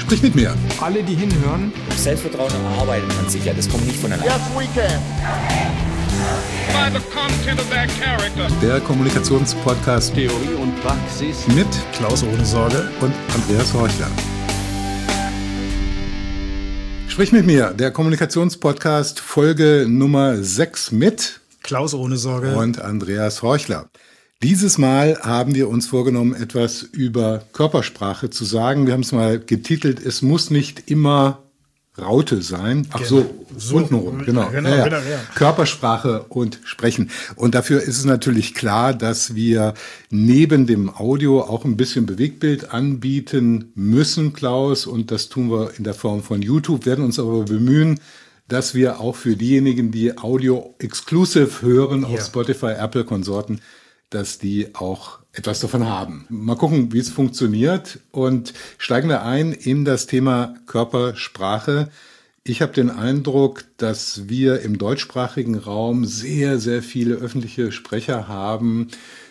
Sprich mit mir. Alle, die hinhören. Selbstvertrauen erarbeitet man sich ja, das kommt nicht von alleine. Yes, we can. By the content of their character. Der Kommunikationspodcast Theorie und Praxis. mit Klaus Ohnesorge und Andreas Horchler. Sprich mit mir, der Kommunikationspodcast Folge Nummer 6 mit Klaus Ohnesorge und Andreas Horchler. Dieses Mal haben wir uns vorgenommen, etwas über Körpersprache zu sagen. Wir haben es mal getitelt, es muss nicht immer Raute sein. Ach so, untenrum, genau. Ja. Körpersprache und Sprechen. Und dafür ist es natürlich klar, dass wir neben dem Audio auch ein bisschen Bewegtbild anbieten müssen, Klaus. Und das tun wir in der Form von YouTube, werden uns aber bemühen, dass wir auch für diejenigen, die Audio exclusive hören auf Spotify, Apple, Konsorten, dass die auch etwas davon haben. Mal gucken, wie es funktioniert und steigen wir ein in das Thema Körpersprache. Ich habe den Eindruck, dass wir im deutschsprachigen Raum sehr, sehr viele öffentliche Sprecher haben,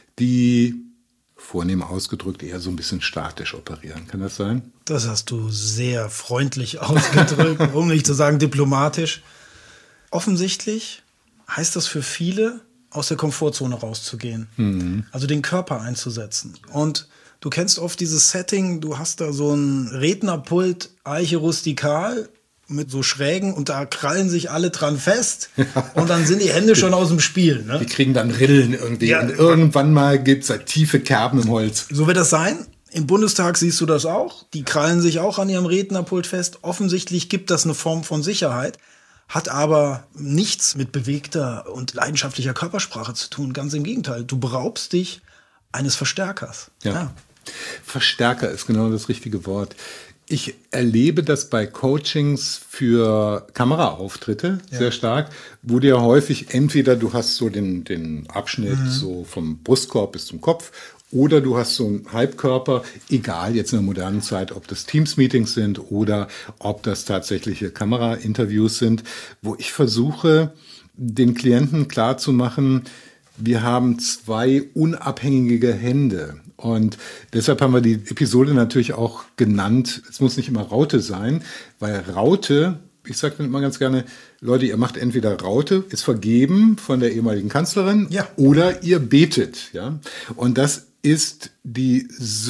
die vornehm ausgedrückt eher so ein bisschen statisch operieren. Kann das sein? Das hast du sehr freundlich ausgedrückt, um nicht zu sagen diplomatisch. Offensichtlich heißt das für viele, aus der Komfortzone rauszugehen, also den Körper einzusetzen. Und du kennst oft dieses Setting, du hast da so ein Rednerpult, Eiche rustikal, mit so Schrägen und da krallen sich alle dran fest und dann sind die Hände schon aus dem Spiel. Ne? Die kriegen dann Rillen irgendwie und irgendwann mal gibt's da tiefe Kerben im Holz. So wird das sein. Im Bundestag siehst du das auch. Die krallen sich auch an ihrem Rednerpult fest. Offensichtlich gibt das eine Form von Sicherheit. Hat aber nichts mit bewegter und leidenschaftlicher Körpersprache zu tun. Ganz im Gegenteil. Du beraubst dich eines Verstärkers. Ja. Verstärker ist genau das richtige Wort. Ich erlebe das bei Coachings für Kameraauftritte sehr stark, wo dir häufig entweder du hast so den Abschnitt so vom Brustkorb bis zum Kopf oder du hast so einen Halbkörper, egal jetzt in der modernen Zeit, ob das Teams-Meetings sind oder ob das tatsächliche Kamerainterviews sind, wo ich versuche, den Klienten klarzumachen, wir haben zwei unabhängige Hände. Und deshalb haben wir die Episode natürlich auch genannt, es muss nicht immer Raute sein, weil Raute, ich sage dann immer ganz gerne, Leute, ihr macht entweder Raute, ist vergeben von der ehemaligen Kanzlerin, oder ihr betet. Ja? Und das ist die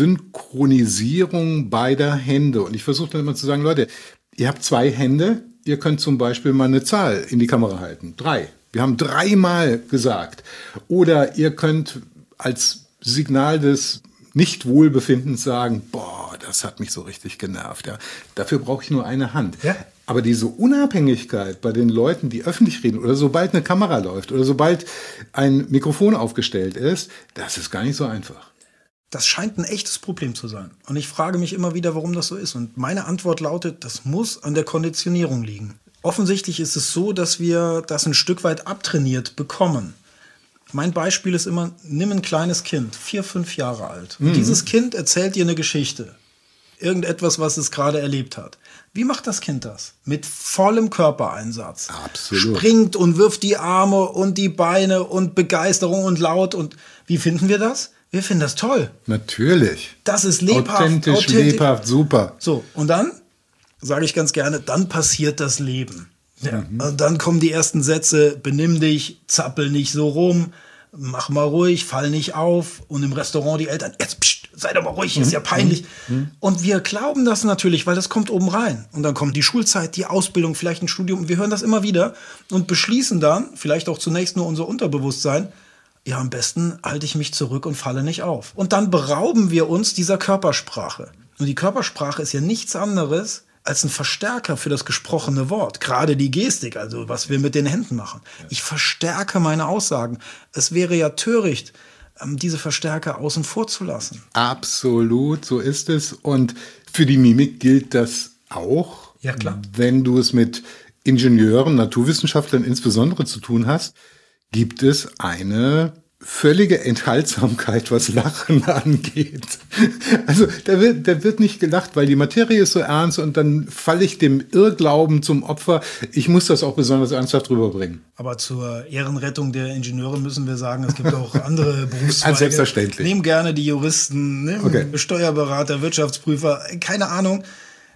Synchronisierung beider Hände. Und ich versuche dann immer zu sagen, Leute, ihr habt zwei Hände, ihr könnt zum Beispiel mal eine Zahl in die Kamera halten. 3. Wir haben 3-mal gesagt. Oder ihr könnt als Signal des Nicht-Wohlbefindens sagen, boah, das hat mich so richtig genervt. Ja. Dafür brauche ich nur eine Hand. Ja. Aber diese Unabhängigkeit bei den Leuten, die öffentlich reden oder sobald eine Kamera läuft oder sobald ein Mikrofon aufgestellt ist, das ist gar nicht so einfach. Das scheint ein echtes Problem zu sein. Und ich frage mich immer wieder, warum das so ist. Und meine Antwort lautet, das muss an der Konditionierung liegen. Offensichtlich ist es so, dass wir das ein Stück weit abtrainiert bekommen. Mein Beispiel ist immer, nimm ein kleines Kind, 4, 5 Jahre alt. Und dieses Kind erzählt dir eine Geschichte. Irgendetwas, was es gerade erlebt hat. Wie macht das Kind das? Mit vollem Körpereinsatz. Absolut. Springt und wirft die Arme und die Beine und Begeisterung und laut. Und wie finden wir das? Wir finden das toll. Natürlich. Das ist lebhaft. Authentisch, lebhaft, super. So, und dann, sage ich ganz gerne, dann passiert das Leben. Ja. Und dann kommen die ersten Sätze, benimm dich, zappel nicht so rum, mach mal ruhig, fall nicht auf. Und im Restaurant die Eltern, jetzt pst, sei doch mal ruhig, ist ja peinlich. Und wir glauben das natürlich, weil das kommt oben rein. Und dann kommt die Schulzeit, die Ausbildung, vielleicht ein Studium. Und wir hören das immer wieder und beschließen dann, vielleicht auch zunächst nur unser Unterbewusstsein, ja, am besten halte ich mich zurück und falle nicht auf. Und dann berauben wir uns dieser Körpersprache. Und die Körpersprache ist ja nichts anderes als ein Verstärker für das gesprochene Wort. Gerade die Gestik, also was wir mit den Händen machen. Ich verstärke meine Aussagen. Es wäre ja töricht, diese Verstärker außen vor zu lassen. Absolut, so ist es. Und für die Mimik gilt das auch. Ja, klar. Wenn du es mit Ingenieuren, Naturwissenschaftlern insbesondere zu tun hast, gibt es eine völlige Enthaltsamkeit, was Lachen angeht. Also da wird nicht gelacht, weil die Materie ist so ernst und dann falle ich dem Irrglauben zum Opfer. Ich muss das auch besonders ernsthaft rüberbringen. Aber zur Ehrenrettung der Ingenieure müssen wir sagen, es gibt auch andere Berufszweige. Selbstverständlich. Nehmen gerne die Juristen, Steuerberater, Wirtschaftsprüfer, keine Ahnung.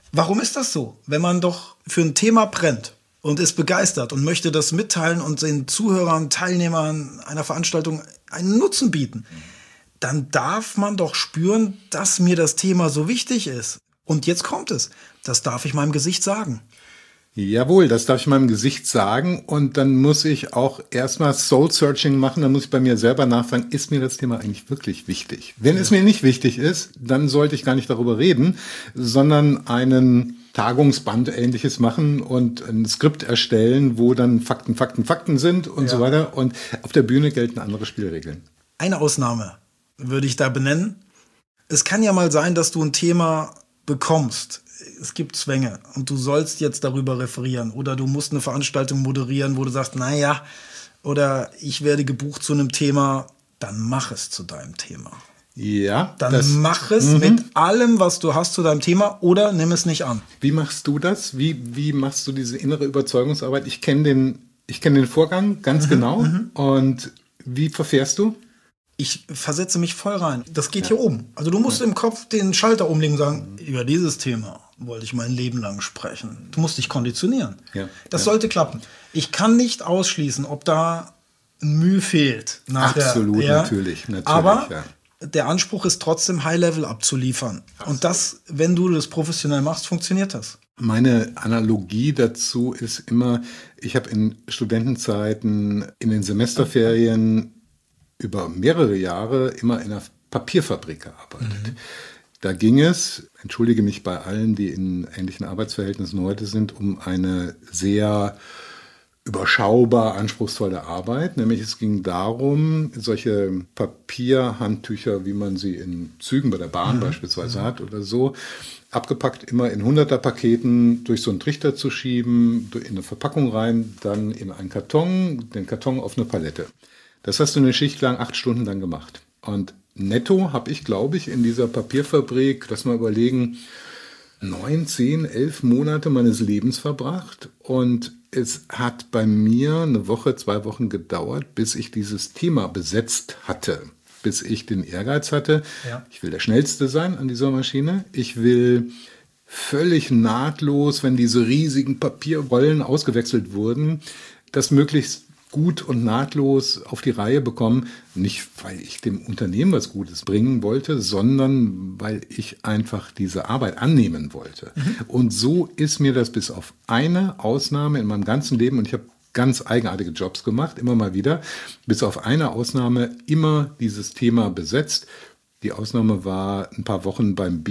Warum ist das so? Wenn man doch für ein Thema brennt und ist begeistert und möchte das mitteilen und den Zuhörern, Teilnehmern einer Veranstaltung einen Nutzen bieten, dann darf man doch spüren, dass mir das Thema so wichtig ist. Und jetzt kommt es. Das darf ich meinem Gesicht sagen. Jawohl, das darf ich meinem Gesicht sagen. Und dann muss ich auch erstmal Soul-Searching machen. Dann muss ich bei mir selber nachfragen, ist mir das Thema eigentlich wirklich wichtig? Wenn es mir nicht wichtig ist, dann sollte ich gar nicht darüber reden, sondern einen Tagungsband Ähnliches machen und ein Skript erstellen, wo dann Fakten sind und so weiter. Und auf der Bühne gelten andere Spielregeln. Eine Ausnahme würde ich da benennen. Es kann ja mal sein, dass du ein Thema bekommst. Es gibt Zwänge und du sollst jetzt darüber referieren oder du musst eine Veranstaltung moderieren, wo du sagst, naja, oder ich werde gebucht zu einem Thema, dann mach es zu deinem Thema. Ja. Dann mach es mit allem, was du hast zu deinem Thema oder nimm es nicht an. Wie machst du das? Wie machst du diese innere Überzeugungsarbeit? Ich kenne den Vorgang ganz genau. Und wie verfährst du? Ich versetze mich voll rein. Das geht hier oben. Also du musst im Kopf den Schalter umlegen und sagen, über dieses Thema wollte ich mein Leben lang sprechen. Du musst dich konditionieren. Ja. Das sollte klappen. Ich kann nicht ausschließen, ob da ein Mühe fehlt. Absolut, natürlich. Aber der Anspruch ist trotzdem High-Level abzuliefern. Und das, wenn du das professionell machst, funktioniert das. Meine Analogie dazu ist immer, ich habe in Studentenzeiten in den Semesterferien über mehrere Jahre immer in einer Papierfabrik gearbeitet. Da ging es, entschuldige mich bei allen, die in ähnlichen Arbeitsverhältnissen heute sind, um eine sehr überschaubar anspruchsvolle Arbeit. Nämlich es ging darum, solche Papierhandtücher, wie man sie in Zügen bei der Bahn beispielsweise hat oder so, abgepackt immer in 100er-Paketen durch so einen Trichter zu schieben, in eine Verpackung rein, dann in einen Karton, den Karton auf eine Palette. Das hast du eine Schicht lang, 8 Stunden lang gemacht. Und netto habe ich, glaube ich, in dieser Papierfabrik, lass mal überlegen, 9, 10, 11 Monate meines Lebens verbracht. Und es hat bei mir eine Woche, 2 Wochen gedauert, bis ich dieses Thema besetzt hatte. Bis ich den Ehrgeiz hatte, ich will der Schnellste sein an dieser Maschine. Ich will völlig nahtlos, wenn diese riesigen Papierrollen ausgewechselt wurden, das möglichst gut und nahtlos auf die Reihe bekommen. Nicht, weil ich dem Unternehmen was Gutes bringen wollte, sondern weil ich einfach diese Arbeit annehmen wollte. Und so ist mir das bis auf eine Ausnahme in meinem ganzen Leben, und ich habe ganz eigenartige Jobs gemacht, immer mal wieder, bis auf eine Ausnahme immer dieses Thema besetzt. Die Ausnahme war ein paar Wochen beim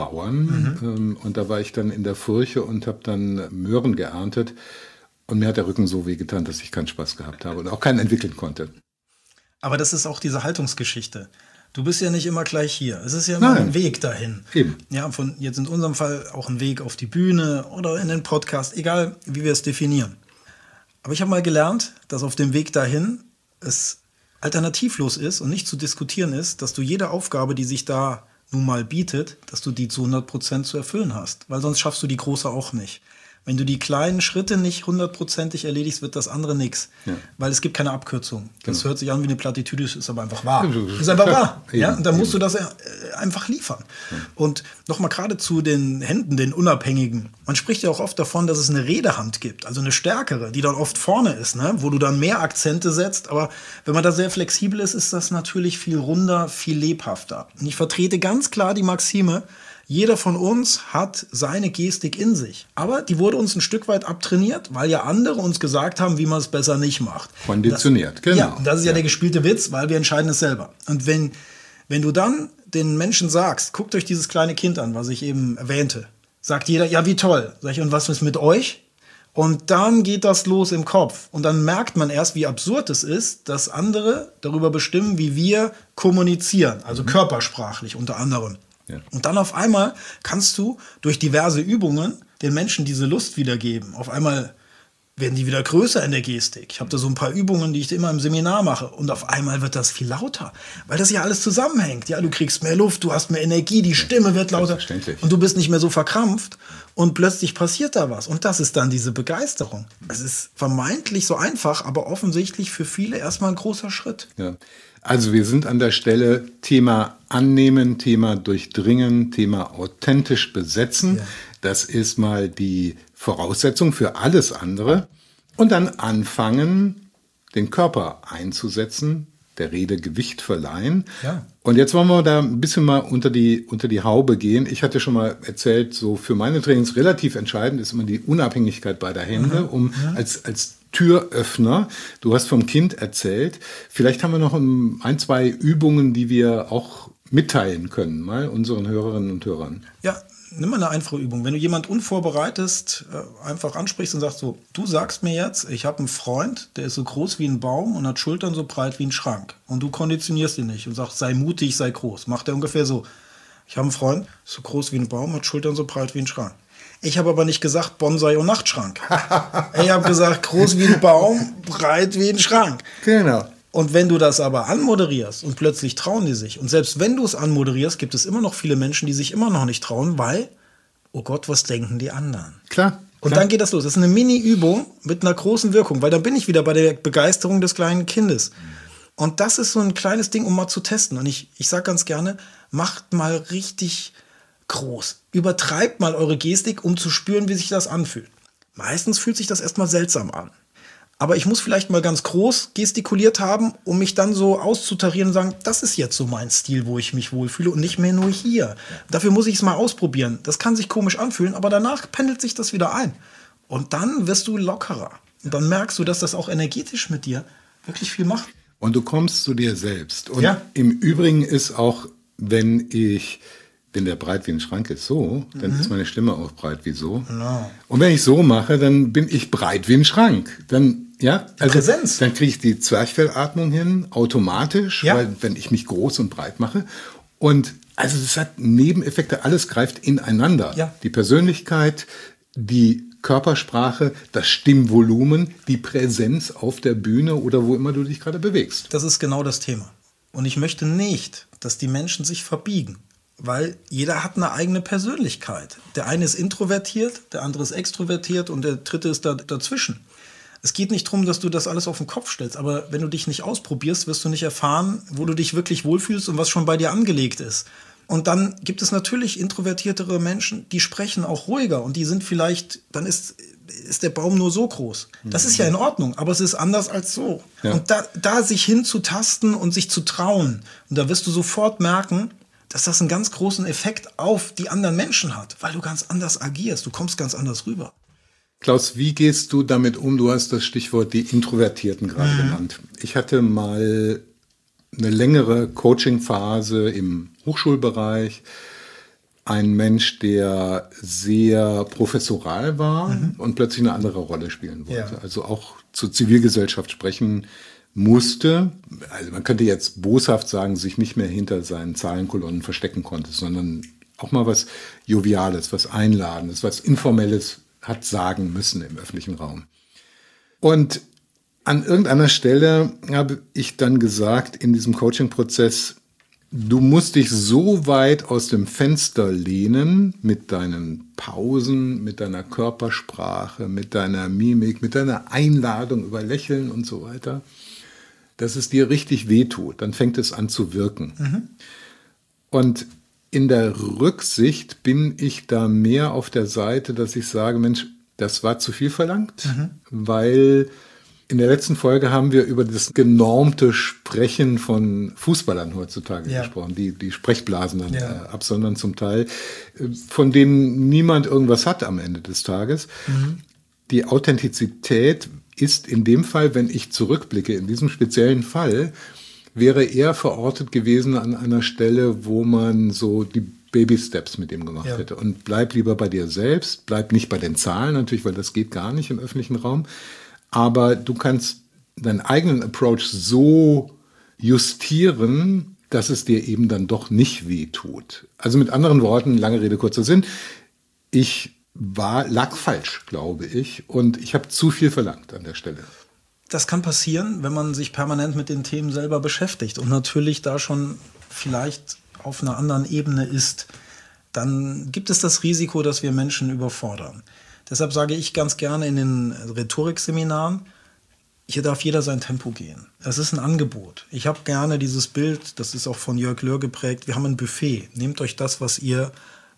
Biobauern. Und da war ich dann in der Furche und habe dann Möhren geerntet. Und mir hat der Rücken so wehgetan, dass ich keinen Spaß gehabt habe und auch keinen entwickeln konnte. Aber das ist auch diese Haltungsgeschichte. Du bist ja nicht immer gleich hier. Es ist ja immer ein Weg dahin. Eben. Ja, von jetzt in unserem Fall auch ein Weg auf die Bühne oder in den Podcast, egal wie wir es definieren. Aber ich habe mal gelernt, dass auf dem Weg dahin es alternativlos ist und nicht zu diskutieren ist, dass du jede Aufgabe, die sich da nun mal bietet, dass du die zu 100% zu erfüllen hast. Weil sonst schaffst du die große auch nicht. Wenn du die kleinen Schritte nicht 100%ig erledigst, wird das andere nichts. Ja. Weil es gibt keine Abkürzung. Das hört sich an wie eine Plattitüde, ist aber einfach wahr. Ist einfach wahr. Ja? Und dann musst du das einfach liefern. Ja. Und nochmal gerade zu den Händen, den Unabhängigen. Man spricht ja auch oft davon, dass es eine Redehand gibt, also eine stärkere, die dann oft vorne ist, ne? Wo du dann mehr Akzente setzt. Aber wenn man da sehr flexibel ist, ist das natürlich viel runder, viel lebhafter. Und ich vertrete ganz klar die Maxime, jeder von uns hat seine Gestik in sich. Aber die wurde uns ein Stück weit abtrainiert, weil ja andere uns gesagt haben, wie man es besser nicht macht. Konditioniert, genau. Ja, das ist ja der gespielte Witz, weil wir entscheiden es selber. Und wenn du dann den Menschen sagst, guckt euch dieses kleine Kind an, was ich eben erwähnte, sagt jeder, ja, wie toll. Sag ich, und was ist mit euch? Und dann geht das los im Kopf. Und dann merkt man erst, wie absurd es ist, dass andere darüber bestimmen, wie wir kommunizieren. Also körpersprachlich unter anderem. Ja. Und dann auf einmal kannst du durch diverse Übungen den Menschen diese Lust wiedergeben. Auf einmal werden die wieder größer in der Gestik. Ich habe da so ein paar Übungen, die ich immer im Seminar mache. Und auf einmal wird das viel lauter, weil das ja alles zusammenhängt. Ja, du kriegst mehr Luft, du hast mehr Energie, die Stimme wird lauter. Und du bist nicht mehr so verkrampft. Und plötzlich passiert da was. Und das ist dann diese Begeisterung. Es ist vermeintlich so einfach, aber offensichtlich für viele erstmal ein großer Schritt. Ja. Also wir sind an der Stelle Thema annehmen, Thema durchdringen, Thema authentisch besetzen. Ja. Das ist mal die Voraussetzung für alles andere. Und dann anfangen, den Körper einzusetzen, der Rede Gewicht verleihen. Ja. Und jetzt wollen wir da ein bisschen mal unter die Haube gehen. Ich hatte schon mal erzählt, so für meine Trainings relativ entscheidend ist immer die Unabhängigkeit beider Hände, als Türöffner. Du hast vom Kind erzählt. Vielleicht haben wir noch 1, 2 Übungen, die wir auch mitteilen können, mal unseren Hörerinnen und Hörern. Ja, nimm mal eine einfache Übung. Wenn du jemand unvorbereitet einfach ansprichst und sagst so, du sagst mir jetzt, ich habe einen Freund, der ist so groß wie ein Baum und hat Schultern so breit wie ein Schrank. Und du konditionierst ihn nicht und sagst, sei mutig, sei groß. Macht er ungefähr so. Ich habe einen Freund, so groß wie ein Baum, hat Schultern so breit wie ein Schrank. Ich habe aber nicht gesagt Bonsai und Nachtschrank. Ich habe gesagt, groß wie ein Baum, breit wie ein Schrank. Genau. Und wenn du das aber anmoderierst und plötzlich trauen die sich, und selbst wenn du es anmoderierst, gibt es immer noch viele Menschen, die sich immer noch nicht trauen, weil, oh Gott, was denken die anderen? Klar. Und dann geht das los. Das ist eine Mini-Übung mit einer großen Wirkung, weil dann bin ich wieder bei der Begeisterung des kleinen Kindes. Und das ist so ein kleines Ding, um mal zu testen. Und ich sage ganz gerne, macht mal richtig groß. Übertreibt mal eure Gestik, um zu spüren, wie sich das anfühlt. Meistens fühlt sich das erstmal seltsam an. Aber ich muss vielleicht mal ganz groß gestikuliert haben, um mich dann so auszutarieren und sagen, das ist jetzt so mein Stil, wo ich mich wohlfühle und nicht mehr nur hier. Dafür muss ich es mal ausprobieren. Das kann sich komisch anfühlen, aber danach pendelt sich das wieder ein. Und dann wirst du lockerer. Und dann merkst du, dass das auch energetisch mit dir wirklich viel macht. Und du kommst zu dir selbst. Und im Übrigen ist auch, wenn der breit wie ein Schrank ist so, dann ist meine Stimme auch breit wie so. Genau. Und wenn ich so mache, dann bin ich breit wie ein Schrank. Dann, Präsenz. Dann kriege ich die Zwerchfellatmung hin, automatisch, weil wenn ich mich groß und breit mache. Und also das hat Nebeneffekte, alles greift ineinander. Ja. Die Persönlichkeit, die Körpersprache, das Stimmvolumen, die Präsenz auf der Bühne oder wo immer du dich gerade bewegst. Das ist genau das Thema. Und ich möchte nicht, dass die Menschen sich verbiegen. Weil jeder hat eine eigene Persönlichkeit. Der eine ist introvertiert, der andere ist extrovertiert und der dritte ist dazwischen. Es geht nicht darum, dass du das alles auf den Kopf stellst, aber wenn du dich nicht ausprobierst, wirst du nicht erfahren, wo du dich wirklich wohlfühlst und was schon bei dir angelegt ist. Und dann gibt es natürlich introvertiertere Menschen, die sprechen auch ruhiger und die sind vielleicht, dann ist der Baum nur so groß. Das ist ja in Ordnung, aber es ist anders als so. Ja. Und da sich hinzutasten und sich zu trauen, und da wirst du sofort merken, dass das einen ganz großen Effekt auf die anderen Menschen hat, weil du ganz anders agierst, du kommst ganz anders rüber. Klaus, wie gehst du damit um? Du hast das Stichwort die Introvertierten gerade genannt. Ich hatte mal eine längere Coaching-Phase im Hochschulbereich. Ein Mensch, der sehr professoral war und plötzlich eine andere Rolle spielen wollte. Ja. Also auch zur Zivilgesellschaft sprechen musste, also man könnte jetzt boshaft sagen, sich nicht mehr hinter seinen Zahlenkolonnen verstecken konnte, sondern auch mal was Joviales, was Einladendes, was Informelles hat sagen müssen im öffentlichen Raum. Und an irgendeiner Stelle habe ich dann gesagt, in diesem Coaching-Prozess, du musst dich so weit aus dem Fenster lehnen mit deinen Pausen, mit deiner Körpersprache, mit deiner Mimik, mit deiner Einladung über Lächeln und so weiter, dass es dir richtig wehtut. Dann fängt es an zu wirken. Und in der Rücksicht bin ich da mehr auf der Seite, dass ich sage, Mensch, das war zu viel verlangt, weil in der letzten Folge haben wir über das genormte Sprechen von Fußballern heutzutage gesprochen, die Sprechblasen dann absondern zum Teil, von denen niemand irgendwas hat am Ende des Tages. Die Authentizität ist in dem Fall, wenn ich zurückblicke, in diesem speziellen Fall, wäre eher verortet gewesen an einer Stelle, wo man so die Baby-Steps mit ihm gemacht hätte. Und bleib lieber bei dir selbst, bleib nicht bei den Zahlen natürlich, weil das geht gar nicht im öffentlichen Raum. Aber du kannst deinen eigenen Approach so justieren, dass es dir eben dann doch nicht wehtut. Also mit anderen Worten, lange Rede, kurzer Sinn, ich lag falsch, glaube ich, und ich habe zu viel verlangt an der Stelle. Das kann passieren, wenn man sich permanent mit den Themen selber beschäftigt und natürlich da schon vielleicht auf einer anderen Ebene ist, dann gibt es das Risiko, dass wir Menschen überfordern. Deshalb sage ich ganz gerne in den Rhetorikseminaren, hier darf jeder sein Tempo gehen. Das ist ein Angebot. Ich habe gerne dieses Bild, das ist auch von Jörg Löhr geprägt, wir haben ein Buffet. Nehmt euch das, was ihr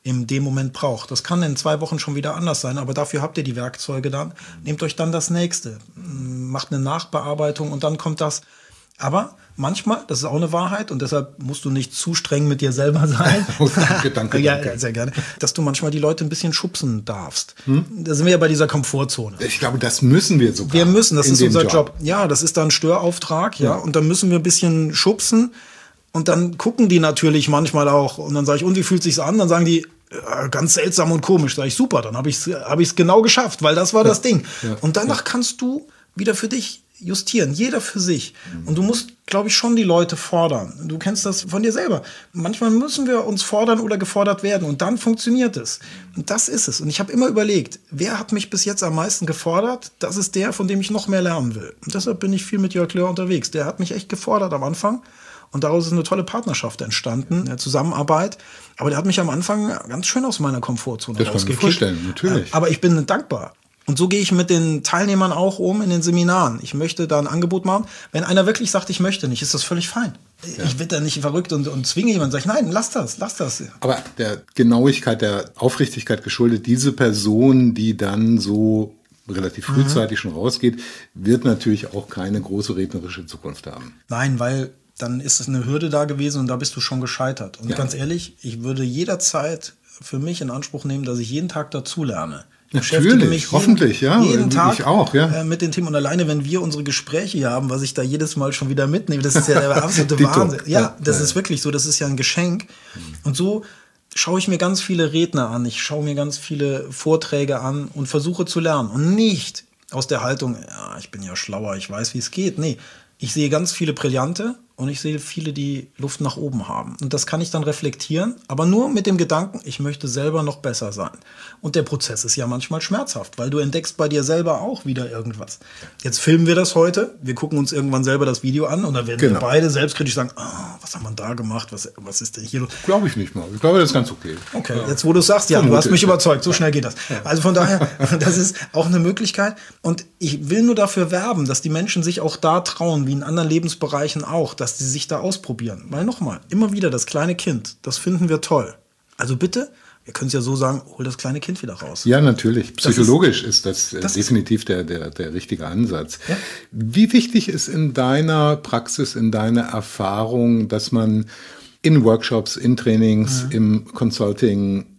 in dem Moment braucht. Das kann in 2 Wochen schon wieder anders sein, aber dafür habt ihr die Werkzeuge dann. Nehmt euch dann das Nächste, macht eine Nachbearbeitung und dann kommt das. Aber manchmal, das ist auch eine Wahrheit und deshalb musst du nicht zu streng mit dir selber sein. Danke. Ja, sehr gerne. Dass du manchmal die Leute ein bisschen schubsen darfst. Da sind wir ja bei dieser Komfortzone. Ich glaube, das müssen wir sogar. Wir müssen, das in ist dem unser Job. Ja, das ist dann ein Störauftrag, ja. Und dann müssen wir ein bisschen schubsen und dann gucken die natürlich manchmal auch und dann sage ich, und wie fühlt sich's an? Dann sagen die, ganz seltsam und komisch. Sag ich, super, dann habe ich's genau geschafft, weil das war das Ding. Ja. Und danach kannst du wieder für dich justieren, jeder für sich. Und du musst, glaube ich, schon die Leute fordern. Du kennst das von dir selber. Manchmal müssen wir uns fordern oder gefordert werden und dann funktioniert es. Und das ist es. Und ich habe immer überlegt, wer hat mich bis jetzt am meisten gefordert? Das ist der, von dem ich noch mehr lernen will. Und deshalb bin ich viel mit Jörg Löhr unterwegs. Der hat mich echt gefordert am Anfang. Und daraus ist eine tolle Partnerschaft entstanden, eine Zusammenarbeit. Aber der hat mich am Anfang ganz schön aus meiner Komfortzone rausgekickt. Das kann ich mir vorstellen, natürlich. Aber ich bin dankbar. Und so gehe ich mit den Teilnehmern auch um in den Seminaren. Ich möchte da ein Angebot machen. Wenn einer wirklich sagt, ich möchte nicht, ist das völlig fein. Ja. Ich werde da nicht verrückt und zwinge jemanden. Sage ich, nein, lass das. Aber der Genauigkeit, der Aufrichtigkeit geschuldet, diese Person, die dann so relativ frühzeitig schon rausgeht, wird natürlich auch keine große rednerische Zukunft haben. Nein, weil dann ist es eine Hürde da gewesen und da bist du schon gescheitert. Und ganz ehrlich, ich würde jederzeit für mich in Anspruch nehmen, dass ich jeden Tag dazulerne. Natürlich, hoffentlich, ja. Jeden Tag ich auch, ja. Mit den Themen. Und alleine, wenn wir unsere Gespräche hier haben, was ich da jedes Mal schon wieder mitnehme, das ist ja der absolute Wahnsinn. Ja, das ist wirklich so, das ist ja ein Geschenk. Und so schaue ich mir ganz viele Redner an, ich schaue mir ganz viele Vorträge an und versuche zu lernen. Und nicht aus der Haltung, ja, ich bin ja schlauer, ich weiß, wie es geht. Nee, ich sehe ganz viele Brillante und ich sehe viele, die Luft nach oben haben. Und das kann ich dann reflektieren, aber nur mit dem Gedanken, ich möchte selber noch besser sein. Und der Prozess ist ja manchmal schmerzhaft, weil du entdeckst bei dir selber auch wieder irgendwas. Jetzt filmen wir das heute, wir gucken uns irgendwann selber das Video an und dann werden wir beide selbstkritisch sagen, was haben wir da gemacht, was ist denn hier los? Glaube ich nicht mal, ich glaube, das ist ganz okay. Okay, jetzt wo du es sagst, ja, du hast mich überzeugt, so schnell geht das. Also von daher, das ist auch eine Möglichkeit und ich will nur dafür werben, dass die Menschen sich auch da trauen, wie in anderen Lebensbereichen auch, dass sie sich da ausprobieren. Weil nochmal, immer wieder das kleine Kind, das finden wir toll. Also bitte, wir können es ja so sagen, hol das kleine Kind wieder raus. Ja, natürlich. Psychologisch ist das definitiv der richtige Ansatz. Ja? Wie wichtig ist in deiner Praxis, in deiner Erfahrung, dass man in Workshops, in Trainings, im Consulting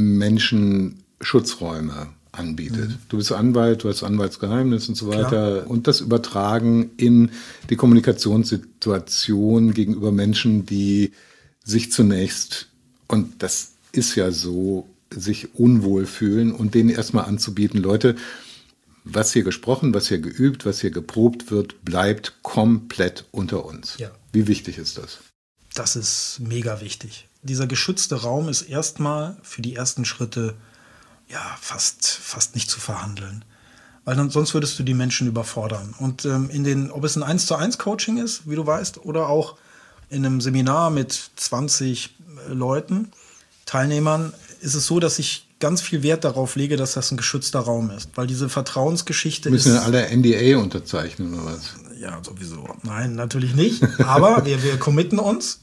Menschen Schutzräume anbietet? Du bist Anwalt, du hast Anwaltsgeheimnis und so weiter. Klar. Und das Übertragen in die Kommunikationssituation gegenüber Menschen, die sich zunächst, und das ist ja so, sich unwohl fühlen und denen erstmal anzubieten, Leute, was hier gesprochen, was hier geübt, was hier geprobt wird, bleibt komplett unter uns. Ja. Wie wichtig ist das? Das ist mega wichtig. Dieser geschützte Raum ist erstmal für die ersten Schritte fast nicht zu verhandeln. Weil sonst würdest du die Menschen überfordern. Und ob es ein 1:1 Coaching ist, wie du weißt, oder auch in einem Seminar mit 20 Leuten, Teilnehmern, ist es so, dass ich ganz viel Wert darauf lege, dass das ein geschützter Raum ist. Weil diese Vertrauensgeschichte ist... Müssen alle NDA unterzeichnen oder was? Ja, sowieso. Nein, natürlich nicht. Aber wir committen uns.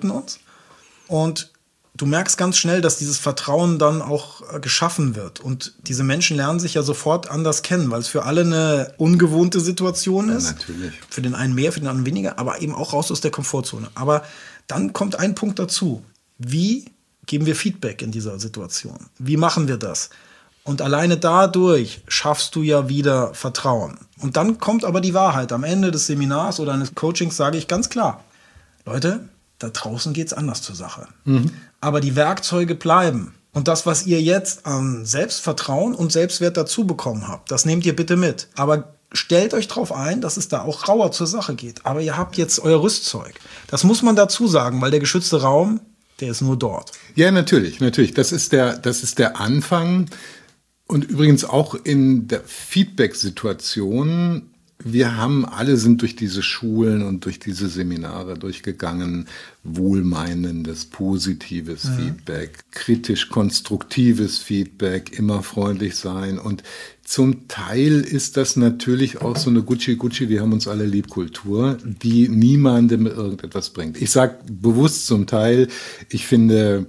Und du merkst ganz schnell, dass dieses Vertrauen dann auch geschaffen wird. Und diese Menschen lernen sich ja sofort anders kennen, weil es für alle eine ungewohnte Situation ist. Ja, natürlich. Für den einen mehr, für den anderen weniger, aber eben auch raus aus der Komfortzone. Aber dann kommt ein Punkt dazu. Wie geben wir Feedback in dieser Situation? Wie machen wir das? Und alleine dadurch schaffst du ja wieder Vertrauen. Und dann kommt aber die Wahrheit. Am Ende des Seminars oder eines Coachings sage ich ganz klar, Leute, da draußen geht's anders zur Sache. Aber die Werkzeuge bleiben. Und das, was ihr jetzt an Selbstvertrauen und Selbstwert dazu bekommen habt, das nehmt ihr bitte mit. Aber stellt euch darauf ein, dass es da auch rauer zur Sache geht. Aber ihr habt jetzt euer Rüstzeug. Das muss man dazu sagen, weil der geschützte Raum, der ist nur dort. Ja, natürlich. Das ist der Anfang. Und übrigens auch in der Feedback-Situation. Wir sind durch diese Schulen und durch diese Seminare durchgegangen. Wohlmeinendes, positives Feedback, kritisch-konstruktives Feedback, immer freundlich sein. Und zum Teil ist das natürlich auch so eine Gucci, wir haben uns alle lieb Kultur, die niemandem irgendetwas bringt. Ich sage bewusst zum Teil, ich finde,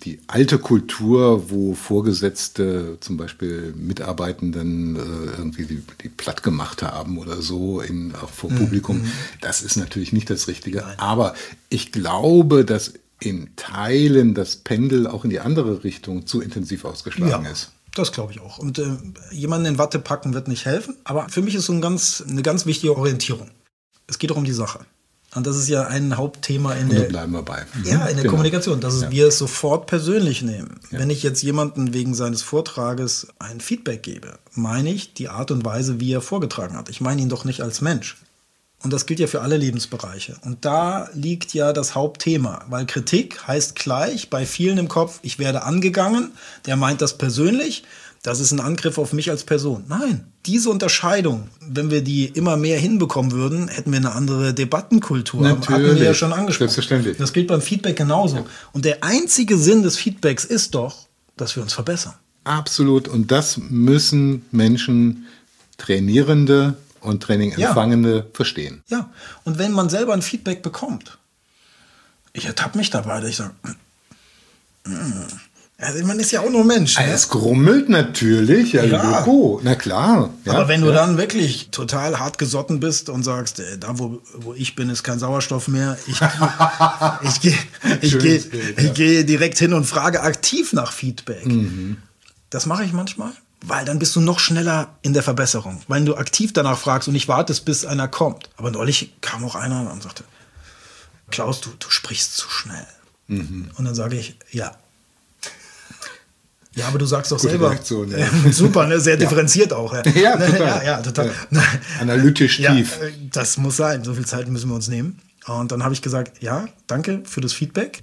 die alte Kultur, wo Vorgesetzte zum Beispiel Mitarbeitenden irgendwie die platt gemacht haben oder so, auch vor Publikum, das ist natürlich nicht das Richtige. Nein. Aber ich glaube, dass in Teilen das Pendel auch in die andere Richtung zu intensiv ausgeschlagen ist. Das glaube ich auch. Und jemanden in Watte packen wird nicht helfen. Aber für mich ist so eine ganz wichtige Orientierung. Es geht doch um die Sache. Und das ist ja ein Hauptthema in der, bleiben wir bei. Ja, in der Kommunikation, dass wir es sofort persönlich nehmen. Ja. Wenn ich jetzt jemanden wegen seines Vortrages ein Feedback gebe, meine ich die Art und Weise, wie er vorgetragen hat. Ich meine ihn doch nicht als Mensch. Und das gilt ja für alle Lebensbereiche. Und da liegt ja das Hauptthema, weil Kritik heißt gleich bei vielen im Kopf, ich werde angegangen, der meint das persönlich, das ist ein Angriff auf mich als Person. Nein, diese Unterscheidung, wenn wir die immer mehr hinbekommen würden, hätten wir eine andere Debattenkultur. Natürlich, hatten wir ja schon angesprochen. Selbstverständlich. Das gilt beim Feedback genauso. Ja. Und der einzige Sinn des Feedbacks ist doch, dass wir uns verbessern. Absolut. Und das müssen Menschen, Trainierende und Trainingempfangende verstehen. Ja, und wenn man selber ein Feedback bekommt, ich ertappe mich dabei, dass ich sage, also man ist ja auch nur Mensch. Ne? Es grummelt natürlich, ja. Logo. Na klar. Ja, aber wenn du dann wirklich total hart gesotten bist und sagst, da wo ich bin, ist kein Sauerstoff mehr, ich gehe direkt hin und frage aktiv nach Feedback. Das mache ich manchmal. Weil dann bist du noch schneller in der Verbesserung. Weil du aktiv danach fragst und nicht wartest, bis einer kommt. Aber neulich kam auch einer und sagte, Klaus, du sprichst zu schnell. Und dann sage ich, ja. Ja, aber du sagst doch selber. Reaktion, ja. Super, ne? Sehr differenziert auch. Ja, total. Ja, total. Ja. Analytisch tief. Das muss sein. So viel Zeit müssen wir uns nehmen. Und dann habe ich gesagt, ja, danke für das Feedback.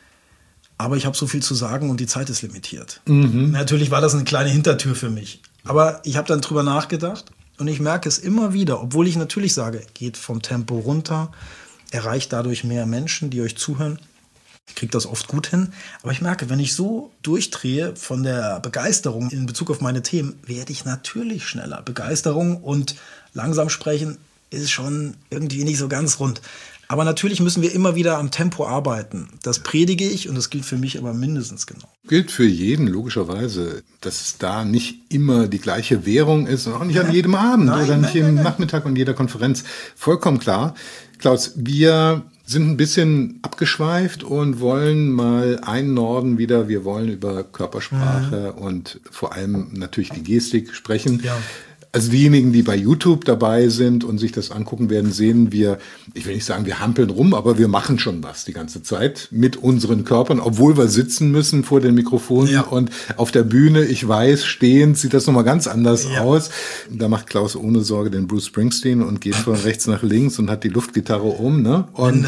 Aber ich habe so viel zu sagen und die Zeit ist limitiert. Natürlich war das eine kleine Hintertür für mich. Aber ich habe dann drüber nachgedacht und ich merke es immer wieder, obwohl ich natürlich sage, geht vom Tempo runter, erreicht dadurch mehr Menschen, die euch zuhören. Ich kriege das oft gut hin. Aber ich merke, wenn ich so durchdrehe von der Begeisterung in Bezug auf meine Themen, werde ich natürlich schneller. Begeisterung und langsam sprechen ist schon irgendwie nicht so ganz rund. Aber natürlich müssen wir immer wieder am Tempo arbeiten. Das predige ich und das gilt für mich aber mindestens genau. Gilt für jeden, logischerweise, dass es da nicht immer die gleiche Währung ist und auch nicht an jedem Abend oder nicht jeden Nachmittag und jeder Konferenz. Vollkommen klar. Klaus, wir sind ein bisschen abgeschweift und wollen mal einnorden wieder. Wir wollen über Körpersprache und vor allem natürlich die Gestik sprechen. Ja. Also diejenigen, die bei YouTube dabei sind und sich das angucken werden, sehen wir, ich will nicht sagen, wir hampeln rum, aber wir machen schon was die ganze Zeit mit unseren Körpern, obwohl wir sitzen müssen vor den Mikrofonen. Ja. Und auf der Bühne, ich weiß, stehend sieht das nochmal ganz anders aus. Da macht Klaus ohne Sorge den Bruce Springsteen und geht von rechts nach links und hat die Luftgitarre um, ne? Und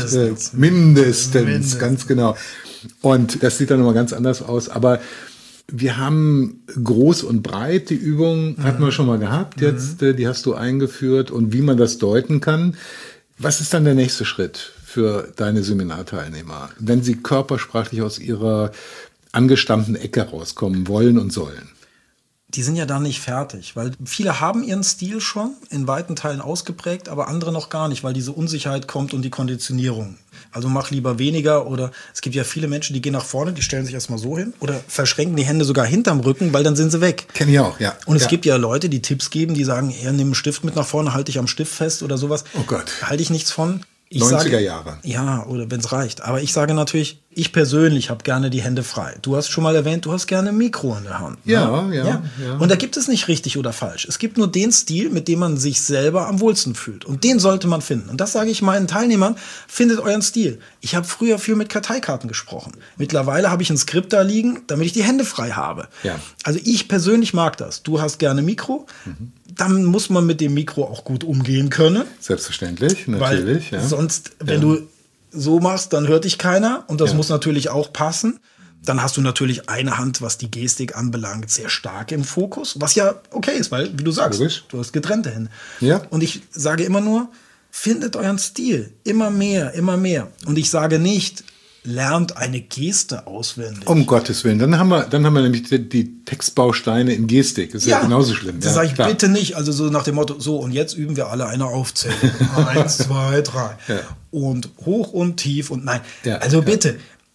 mindestens, ganz genau. Und das sieht dann nochmal ganz anders aus, aber wir haben groß und breit, die Übung hatten wir schon mal gehabt, jetzt die hast du eingeführt und wie man das deuten kann. Was ist dann der nächste Schritt für deine Seminarteilnehmer, wenn sie körpersprachlich aus ihrer angestammten Ecke rauskommen wollen und sollen? Die sind ja da nicht fertig, weil viele haben ihren Stil schon in weiten Teilen ausgeprägt, aber andere noch gar nicht, weil diese Unsicherheit kommt und die Konditionierung. Also mach lieber weniger oder es gibt ja viele Menschen, die gehen nach vorne, die stellen sich erstmal so hin oder verschränken die Hände sogar hinterm Rücken, weil dann sind sie weg. Kenn ich auch, ja. Und es gibt ja Leute, die Tipps geben, die sagen, nimm einen Stift mit nach vorne, halte dich am Stift fest oder sowas. Oh Gott. Halte ich nichts von. 90er Jahre. Ja, oder wenn es reicht. Aber ich sage natürlich, ich persönlich habe gerne die Hände frei. Du hast schon mal erwähnt, du hast gerne ein Mikro in der Hand. Ne? Ja. Und da gibt es nicht richtig oder falsch. Es gibt nur den Stil, mit dem man sich selber am wohlsten fühlt. Und den sollte man finden. Und das sage ich meinen Teilnehmern, findet euren Stil. Ich habe früher viel mit Karteikarten gesprochen. Mittlerweile habe ich ein Skript da liegen, damit ich die Hände frei habe. Ja. Also ich persönlich mag das. Du hast gerne Mikro. Dann muss man mit dem Mikro auch gut umgehen können. Selbstverständlich, natürlich. Weil sonst, wenn du so machst, dann hört dich keiner. Und das muss natürlich auch passen. Dann hast du natürlich eine Hand, was die Gestik anbelangt, sehr stark im Fokus. Was ja okay ist, weil, wie du sagst, du hast getrennte Hände. Ja. Und ich sage immer nur, findet euren Stil. Immer mehr, immer mehr. Und ich sage nicht, lernt eine Geste auswendig. Um Gottes Willen. Dann haben wir nämlich die Textbausteine in Gestik. Das ist ja genauso schlimm. Das sage ich bitte nicht. Also so nach dem Motto, so und jetzt üben wir alle eine Aufzählung. 1, 2, 3. Ja. Und hoch und tief und nein. Ja, also bitte,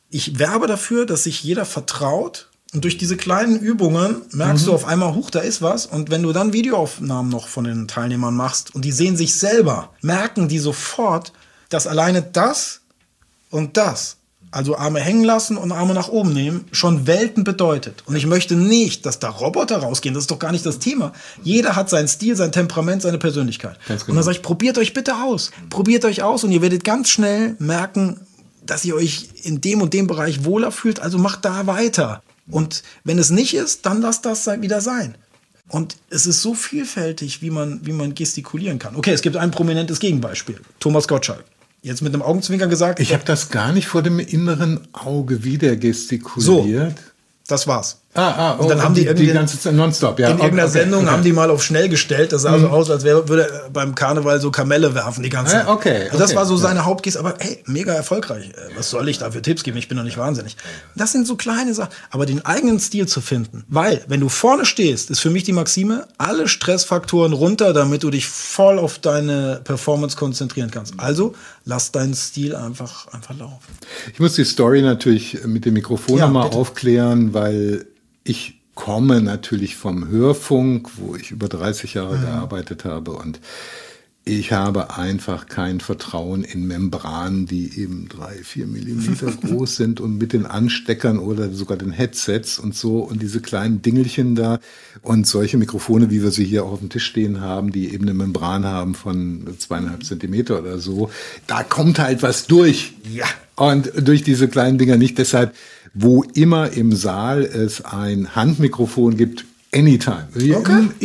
Ich werbe dafür, dass sich jeder vertraut. Und durch diese kleinen Übungen merkst du auf einmal, huch, da ist was. Und wenn du dann Videoaufnahmen noch von den Teilnehmern machst und die sehen sich selber, merken die sofort, dass alleine das und das, also Arme hängen lassen und Arme nach oben nehmen, schon Welten bedeutet. Und ich möchte nicht, dass da Roboter rausgehen. Das ist doch gar nicht das Thema. Jeder hat seinen Stil, sein Temperament, seine Persönlichkeit. Ganz genau. Und dann sage ich, probiert euch bitte aus. Probiert euch aus und ihr werdet ganz schnell merken, dass ihr euch in dem und dem Bereich wohler fühlt. Also macht da weiter. Und wenn es nicht ist, dann lasst das wieder sein. Und es ist so vielfältig, wie man gestikulieren kann. Okay, es gibt ein prominentes Gegenbeispiel. Thomas Gottschalk. Jetzt mit einem Augenzwinkern gesagt. Ich habe das gar nicht vor dem inneren Auge wieder gestikuliert. So, das war's. Und dann haben die ganze Zeit nonstop. Ja, in irgendeiner Sendung haben die mal auf schnell gestellt. Das sah so aus, als würde er beim Karneval so Kamelle werfen die ganze Zeit. Okay. Das war so seine Hauptgeste. Aber hey, mega erfolgreich. Was soll ich da für Tipps geben? Ich bin doch nicht wahnsinnig. Das sind so kleine Sachen. Aber den eigenen Stil zu finden. Weil, wenn du vorne stehst, ist für mich die Maxime, alle Stressfaktoren runter, damit du dich voll auf deine Performance konzentrieren kannst. Also, lass deinen Stil einfach laufen. Ich muss die Story natürlich mit dem Mikrofon nochmal aufklären, weil ich komme natürlich vom Hörfunk, wo ich über 30 Jahre gearbeitet habe, und ich habe einfach kein Vertrauen in Membranen, die eben 3-4 Millimeter groß sind und mit den Ansteckern oder sogar den Headsets und so und diese kleinen Dingelchen da und solche Mikrofone, wie wir sie hier auch auf dem Tisch stehen haben, die eben eine Membran haben von 2,5 Zentimeter oder so, da kommt halt was durch. Ja. Und durch diese kleinen Dinger nicht. Deshalb, wo immer im Saal es ein Handmikrofon gibt, anytime. Wir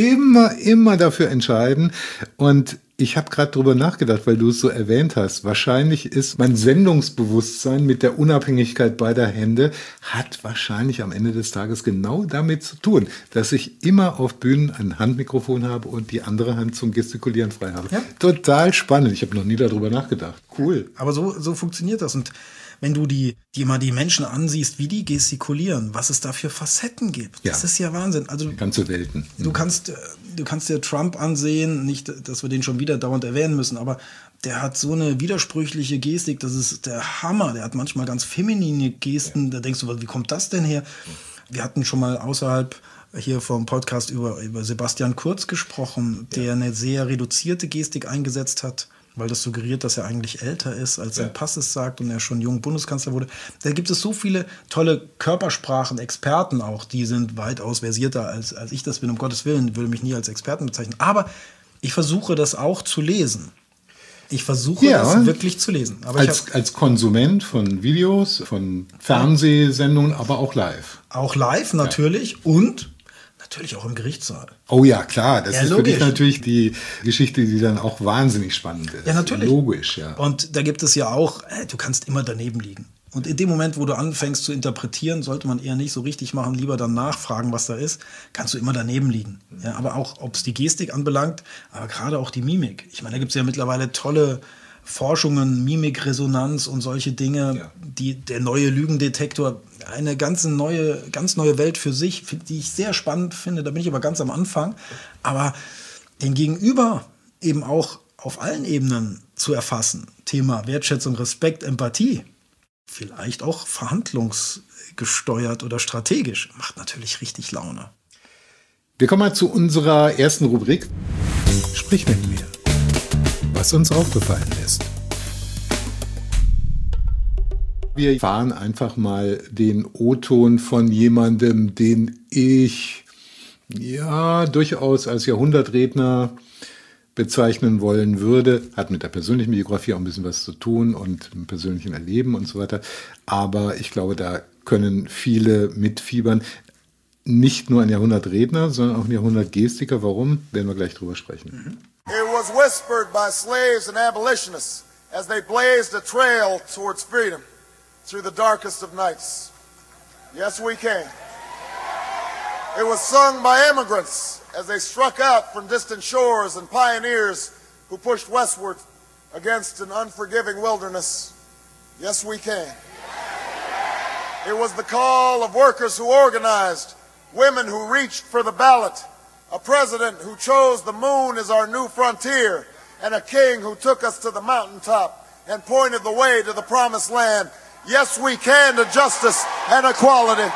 immer dafür entscheiden. Und ich habe gerade drüber nachgedacht, weil du es so erwähnt hast. Wahrscheinlich ist mein Sendungsbewusstsein mit der Unabhängigkeit beider Hände, hat wahrscheinlich am Ende des Tages genau damit zu tun, dass ich immer auf Bühnen ein Handmikrofon habe und die andere Hand zum Gestikulieren frei habe. Ja. Total spannend. Ich habe noch nie darüber nachgedacht. Cool. Aber so funktioniert das. Und wenn du die Menschen ansiehst, wie die gestikulieren, was es da für Facetten gibt, das ist ja Wahnsinn. Also ganze Welten. Du kannst dir Trump ansehen, nicht, dass wir den schon wieder dauernd erwähnen müssen, aber der hat so eine widersprüchliche Gestik, das ist der Hammer. Der hat manchmal ganz feminine Gesten, da denkst du, wie kommt das denn her? Wir hatten schon mal außerhalb hier vom Podcast über Sebastian Kurz gesprochen, der eine sehr reduzierte Gestik eingesetzt hat, weil das suggeriert, dass er eigentlich älter ist, als sein Pass es sagt und er schon jung Bundeskanzler wurde. Da gibt es so viele tolle Körpersprachen-Experten auch, die sind weitaus versierter als ich das bin, um Gottes Willen, würde mich nie als Experten bezeichnen. Aber ich versuche das auch zu lesen. Ich versuche das wirklich zu lesen. Aber als Konsument von Videos, von Fernsehsendungen, aber auch live. Auch live natürlich und natürlich auch im Gerichtssaal. Oh ja, klar. Das ist für dich natürlich die Geschichte, die dann auch wahnsinnig spannend ist. Ja, natürlich. Logisch, ja. Und da gibt es ja auch, du kannst immer daneben liegen. Und in dem Moment, wo du anfängst zu interpretieren, sollte man eher nicht so richtig machen, lieber dann nachfragen, was da ist, kannst du immer daneben liegen. Ja, aber auch, ob es die Gestik anbelangt, aber gerade auch die Mimik. Ich meine, da gibt es ja mittlerweile tolle Forschungen, Mimikresonanz und solche Dinge, der neue Lügendetektor, eine ganz neue Welt für sich, die ich sehr spannend finde, da bin ich aber ganz am Anfang, aber den Gegenüber eben auch auf allen Ebenen zu erfassen, Thema Wertschätzung, Respekt, Empathie, vielleicht auch verhandlungsgesteuert oder strategisch, macht natürlich richtig Laune. Wir kommen mal zu unserer ersten Rubrik. Sprich mit mir, was uns aufgefallen ist. Wir fahren einfach mal den O-Ton von jemandem, den ich durchaus als Jahrhundertredner bezeichnen wollen würde. Hat mit der persönlichen Biografie auch ein bisschen was zu tun und dem persönlichen Erleben und so weiter. Aber ich glaube, da können viele mitfiebern. Nicht nur ein Jahrhundertredner, sondern auch ein Jahrhundertgestiker. Warum? Werden wir gleich drüber sprechen. It was whispered by slaves and abolitionists as they blazed a trail towards freedom through the darkest of nights. Yes, we can. It was sung by immigrants as they struck out from distant shores and pioneers who pushed westward against an unforgiving wilderness. Yes, we can. It was the call of workers who organized, women who reached for the ballot, a president who chose the moon as our new frontier, and a king who took us to the mountaintop and pointed the way to the promised land. Yes, we can to justice and equality.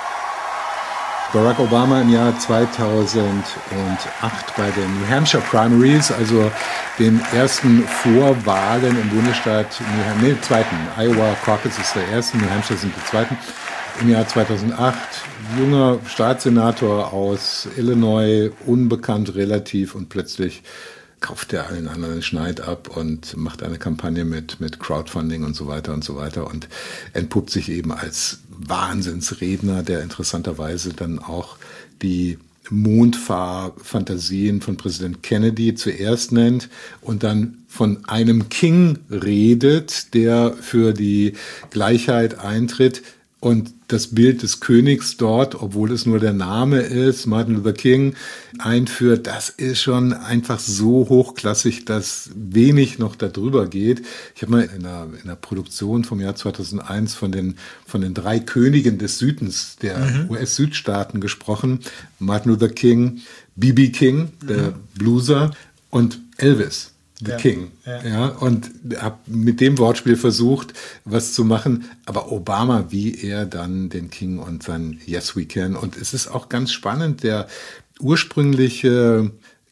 Barack Obama im Jahr 2008 bei den New Hampshire Primaries, also den ersten Vorwahlen im Bundesstaat, zweiten. Iowa Caucus ist der erste, New Hampshire sind die zweiten. Im Jahr 2008, junger Staatssenator aus Illinois, unbekannt relativ, und plötzlich kauft er allen anderen Schneid ab und macht eine Kampagne mit Crowdfunding und so weiter und entpuppt sich eben als Wahnsinnsredner, der interessanterweise dann auch die Mondfahrfantasien von Präsident Kennedy zuerst nennt und dann von einem King redet, der für die Gleichheit eintritt. Und das Bild des Königs dort, obwohl es nur der Name ist, Martin Luther King, einführt, das ist schon einfach so hochklassig, dass wenig noch darüber geht. Ich habe mal in einer Produktion vom Jahr 2001 von den 3 Königen des Südens, der US-Südstaaten gesprochen. Martin Luther King, B.B. King, der Blueser, und Elvis. The King. Ja, und habe mit dem Wortspiel versucht, was zu machen. Aber Obama, wie er dann den King und sein Yes We Can. Und es ist auch ganz spannend, der ursprüngliche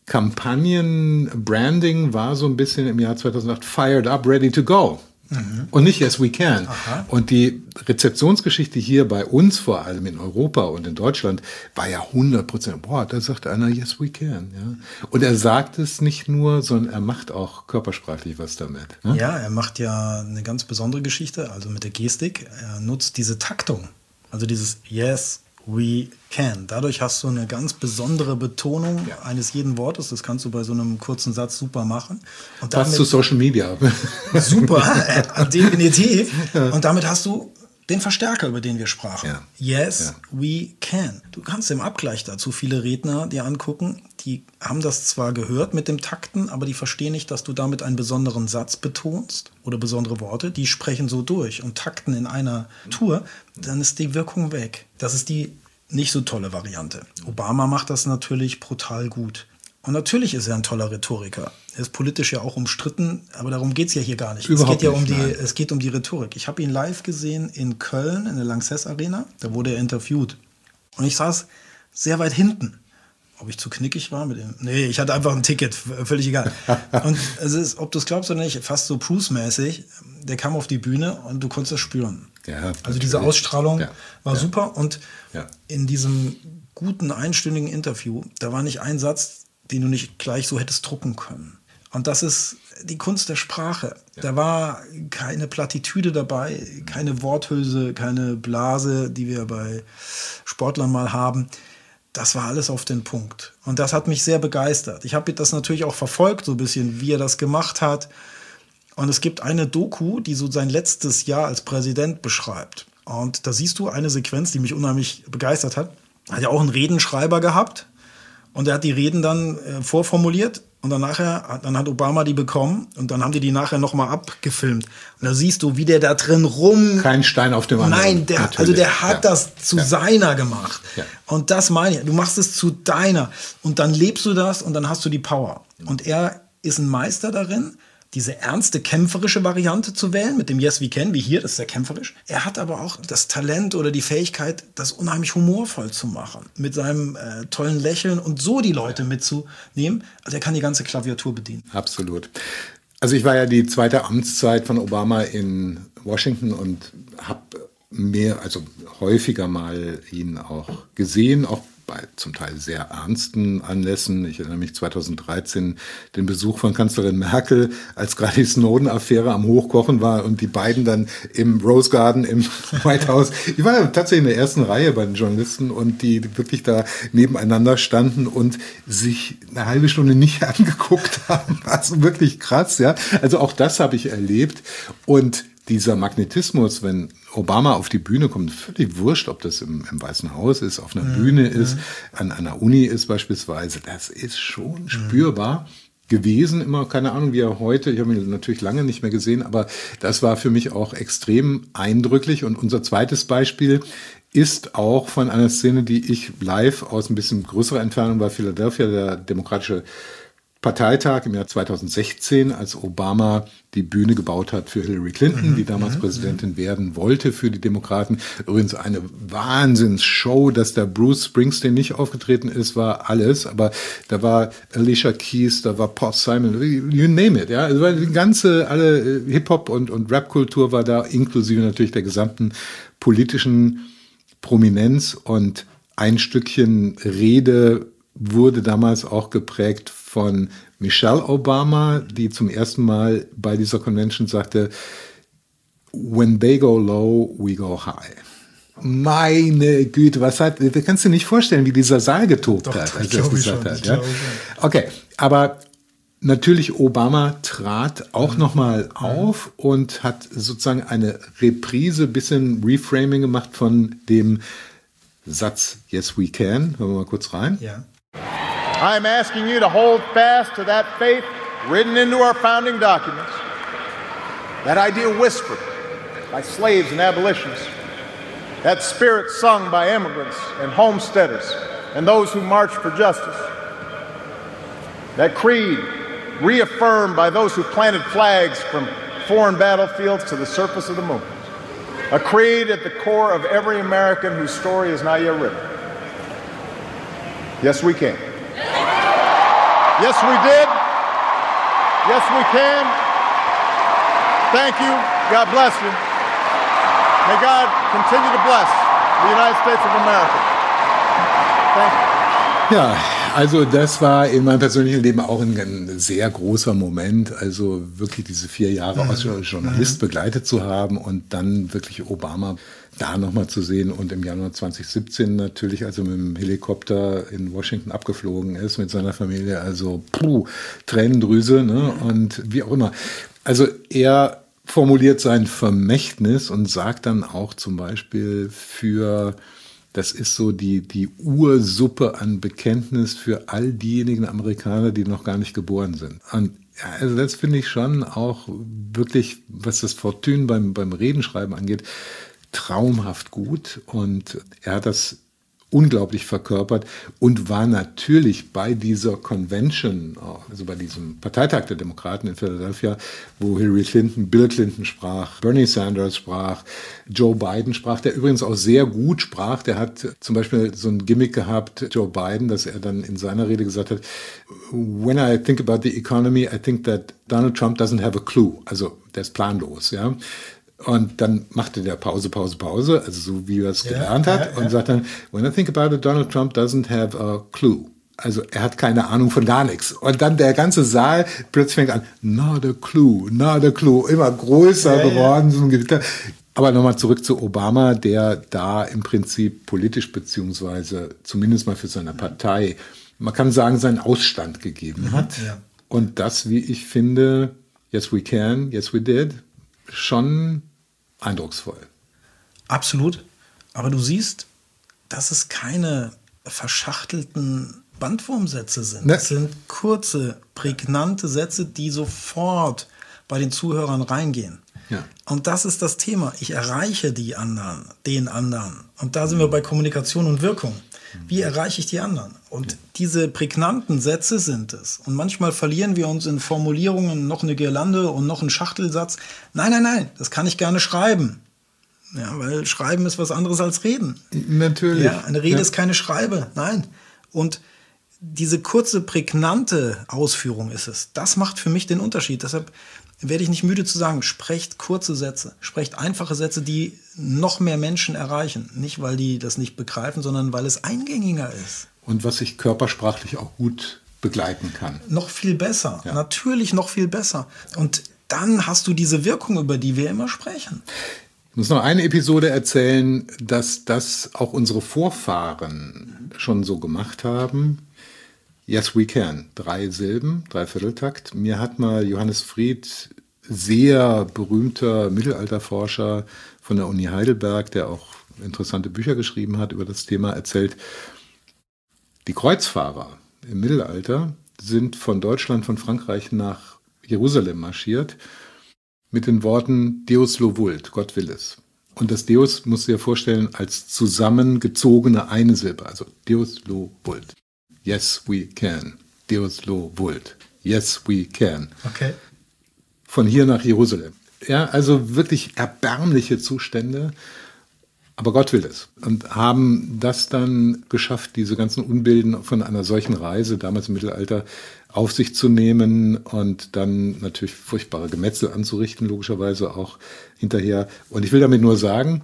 Kampagnen-Branding war so ein bisschen im Jahr 2008 Fired Up, Ready to Go. Und nicht Yes We Can. Aha. Und die Rezeptionsgeschichte hier bei uns, vor allem in Europa und in Deutschland, war ja 100%. Boah, da sagt einer Yes We Can. Ja. Und er sagt es nicht nur, sondern er macht auch körpersprachlich was damit. Ne? Ja, er macht ja eine ganz besondere Geschichte, also mit der Gestik. Er nutzt diese Taktung, also dieses Yes We Can. Dadurch hast du eine ganz besondere Betonung eines jeden Wortes. Das kannst du bei so einem kurzen Satz super machen. Und passt zu Social Media. Super, definitiv. Und damit hast du den Verstärker, über den wir sprachen. Ja. Yes, we can. Du kannst im Abgleich dazu viele Redner dir angucken, die haben das zwar gehört mit dem Takten, aber die verstehen nicht, dass du damit einen besonderen Satz betonst oder besondere Worte. Die sprechen so durch und takten in einer Tour, dann ist die Wirkung weg. Das ist die nicht so tolle Variante. Obama macht das natürlich brutal gut. Und natürlich ist er ein toller Rhetoriker. Er ist politisch ja auch umstritten, aber darum geht es ja hier gar nicht. Es geht um die Rhetorik. Ich habe ihn live gesehen in Köln, in der Lanxess Arena. Da wurde er interviewt. Und ich saß sehr weit hinten. Ob ich zu knickig war mit dem? Nee, ich hatte einfach ein Ticket, völlig egal. Und es ist, ob du es glaubst oder nicht, fast so Bruce-mäßig. Der kam auf die Bühne und du konntest es spüren. Ja, also diese Ausstrahlung war super. Und in diesem guten, einstündigen Interview, da war nicht ein Satz, den du nicht gleich so hättest drucken können. Und das ist die Kunst der Sprache. Ja. Da war keine Plattitüde dabei, keine Worthülse, keine Blase, die wir bei Sportlern mal haben. Das war alles auf den Punkt. Und das hat mich sehr begeistert. Ich habe das natürlich auch verfolgt, so ein bisschen, wie er das gemacht hat. Und es gibt eine Doku, die so sein letztes Jahr als Präsident beschreibt. Und da siehst du eine Sequenz, die mich unheimlich begeistert hat. Er hat ja auch einen Redenschreiber gehabt. Und er hat die Reden dann vorformuliert und dann hat Obama die bekommen und dann haben die nachher nochmal abgefilmt. Und da siehst du, wie der da drin Kein Stein auf dem anderen. Nein, der hat das zu seiner gemacht. Ja. Und das meine ich. Du machst es zu deiner. Und dann lebst du das und dann hast du die Power. Und er ist ein Meister darin, diese ernste, kämpferische Variante zu wählen, mit dem Yes We Can, wie hier, das ist ja kämpferisch. Er hat aber auch das Talent oder die Fähigkeit, das unheimlich humorvoll zu machen. Mit seinem tollen Lächeln und so die Leute mitzunehmen. Also er kann die ganze Klaviatur bedienen. Absolut. Also ich war ja die zweite Amtszeit von Obama in Washington und habe häufiger mal ihn auch gesehen, auch bei zum Teil sehr ernsten Anlässen. Ich erinnere mich 2013 den Besuch von Kanzlerin Merkel, als gerade die Snowden-Affäre am Hochkochen war und die beiden dann im Rose Garden im White House. Ich war ja tatsächlich in der ersten Reihe bei den Journalisten und die wirklich da nebeneinander standen und sich eine halbe Stunde nicht angeguckt haben. Also wirklich krass, ja. Also auch das habe ich erlebt. Und dieser Magnetismus, wenn Obama auf die Bühne kommt, völlig wurscht, ob das im Weißen Haus ist, auf einer Bühne ist, an einer Uni ist beispielsweise, das ist schon spürbar gewesen. Immer, keine Ahnung, wie er heute, ich habe ihn natürlich lange nicht mehr gesehen, aber das war für mich auch extrem eindrücklich. Und unser zweites Beispiel ist auch von einer Szene, die ich live aus ein bisschen größerer Entfernung bei Philadelphia, der Demokratische Parteitag im Jahr 2016, als Obama die Bühne gebaut hat für Hillary Clinton, die damals Präsidentin werden wollte für die Demokraten. Übrigens eine Wahnsinnsshow, dass da Bruce Springsteen nicht aufgetreten ist, war alles. Aber da war Alicia Keys, da war Paul Simon, you name it. Ja, also die ganze, alle Hip-Hop und Rap-Kultur war da, inklusive natürlich der gesamten politischen Prominenz. Und ein Stückchen Rede wurde damals auch geprägt von Michelle Obama, die zum ersten Mal bei dieser Convention sagte, when they go low, we go high. Meine Güte, du kannst dir nicht vorstellen, wie dieser Saal getobt hat, als er das gesagt hat. Ja? Okay, aber natürlich Obama trat auch nochmal auf und hat sozusagen eine Reprise, bisschen Reframing gemacht von dem Satz Yes we can. Hören wir mal kurz rein. Ja. I am asking you to hold fast to that faith written into our founding documents, that idea whispered by slaves and abolitionists, that spirit sung by immigrants and homesteaders and those who marched for justice, that creed reaffirmed by those who planted flags from foreign battlefields to the surface of the moon, a creed at the core of every American whose story is not yet written. Yes, we can. Yes, we did. Yes, we can. Thank you. God bless you. May God continue to bless the United States of America. Thank you. Ja, also das war in meinem persönlichen Leben auch ein sehr großer Moment, also wirklich diese 4 Jahre als Journalist begleitet zu haben und dann wirklich Obama da nochmal zu sehen und im Januar 2017 natürlich, als er mit dem Helikopter in Washington abgeflogen ist mit seiner Familie, also Tränendrüse, ne? Und wie auch immer. Also er formuliert sein Vermächtnis und sagt dann auch zum Beispiel das ist so die Ursuppe an Bekenntnis für all diejenigen Amerikaner, die noch gar nicht geboren sind. Und ja, also das finde ich schon auch wirklich, was das Fortune beim Redenschreiben angeht, traumhaft gut. Und er hat das unglaublich verkörpert und war natürlich bei dieser Convention, also bei diesem Parteitag der Demokraten in Philadelphia, wo Hillary Clinton, Bill Clinton sprach, Bernie Sanders sprach, Joe Biden sprach, der übrigens auch sehr gut sprach. Der hat zum Beispiel so ein Gimmick gehabt, Joe Biden, dass er dann in seiner Rede gesagt hat, when I think about the economy, I think that Donald Trump doesn't have a clue. Also der ist planlos, ja. Und dann machte der Pause, also so wie er es gelernt hat, und sagt dann, when I think about it, Donald Trump doesn't have a clue. Also er hat keine Ahnung von gar nichts. Und dann der ganze Saal plötzlich fängt an, not a clue, immer größer geworden, so ein Gewitter. Aber nochmal zurück zu Obama, der da im Prinzip politisch beziehungsweise zumindest mal für seine Partei, man kann sagen, seinen Ausstand gegeben hat. Ja. Und das, wie ich finde, yes we can, yes we did, schon eindrucksvoll. Absolut. Aber du siehst, dass es keine verschachtelten Bandwurmsätze sind. Ne? Das sind kurze, prägnante Sätze, die sofort bei den Zuhörern reingehen. Ja. Und das ist das Thema. Ich erreiche den anderen. Und da sind wir bei Kommunikation und Wirkung. Wie erreiche ich die anderen? Und diese prägnanten Sätze sind es. Und manchmal verlieren wir uns in Formulierungen, noch eine Girlande und noch ein Schachtelsatz. Nein, das kann ich gerne schreiben. Ja, weil Schreiben ist was anderes als Reden. Natürlich. Ja, eine Rede ist keine Schreibe. Nein. Und diese kurze, prägnante Ausführung ist es. Das macht für mich den Unterschied. Deshalb werde ich nicht müde zu sagen, sprecht kurze Sätze, sprecht einfache Sätze, die noch mehr Menschen erreichen. Nicht, weil die das nicht begreifen, sondern weil es eingängiger ist. Und was ich körpersprachlich auch gut begleiten kann. Noch viel besser, natürlich noch viel besser. Und dann hast du diese Wirkung, über die wir immer sprechen. Ich muss noch eine Episode erzählen, dass das auch unsere Vorfahren schon so gemacht haben. Yes, we can. 3 Silben, 3/4-Takt. Mir hat mal Johannes Fried, sehr berühmter Mittelalterforscher von der Uni Heidelberg, der auch interessante Bücher geschrieben hat über das Thema, erzählt, die Kreuzfahrer im Mittelalter sind von Deutschland, von Frankreich nach Jerusalem marschiert mit den Worten Deus lo vult, Gott will es. Und das Deus musst du dir vorstellen als zusammengezogene eine Silbe, also Deus lo vult. Yes, we can. Deus lo vult. Yes, we can. Okay. Von hier nach Jerusalem. Ja, also wirklich erbärmliche Zustände. Aber Gott will es. Und haben das dann geschafft, diese ganzen Unbilden von einer solchen Reise, damals im Mittelalter, auf sich zu nehmen und dann natürlich furchtbare Gemetzel anzurichten, logischerweise auch hinterher. Und ich will damit nur sagen,